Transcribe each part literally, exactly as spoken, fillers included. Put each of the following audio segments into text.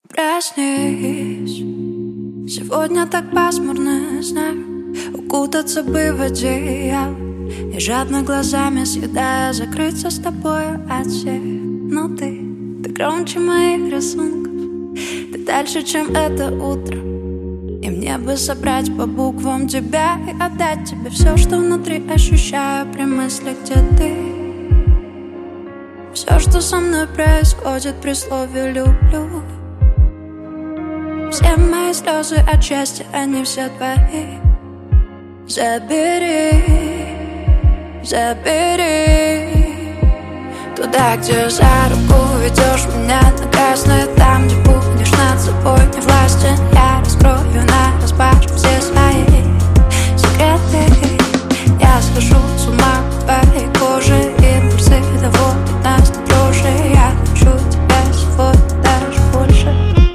Проснись, сегодня так пасмурно, знаю. Укутаться бы в одеяло и жадно глазами съедая закрыться с тобою от всех. Но ты, ты громче моих рисунков, ты дальше, чем это утро. И мне бы собрать по буквам тебя и отдать тебе все, что внутри ощущаю при мысли, где ты. Все, что со мной происходит при слове «люблю». Все мои слезы от счастья, они все твои. Забери, забери туда, где за руку ведешь меня на красное, там, где будешь над собой не властен. Я раскрою нараспашку все свои секреты. Я схожу с ума по твоей коже, импульсы доводят нас до дрожи. Я хочу тебя сегодня даже больше.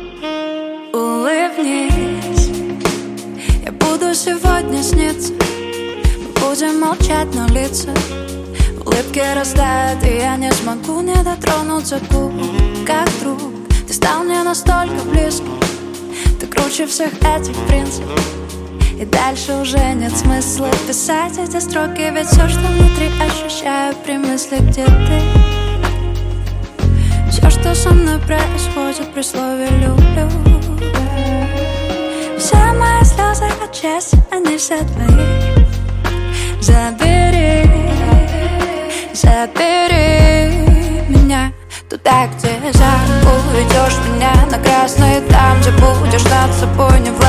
Улыбнись, я буду сегодня сниться. Мы будем молчать, но лица улыбки растают, и я не смогу не дотронуться губ. Как друг, ты стал мне настолько близко. Ты круче всех этих принципов. И дальше уже нет смысла писать эти строки, ведь все, что внутри ощущаю при мысли, где ты. Все, что со мной происходит при слове «люблю». Все мои слезы от счастья, они все твои. Забери, забери меня туда, где за руку ведешь меня на красный, там, где будешь над собой не властен.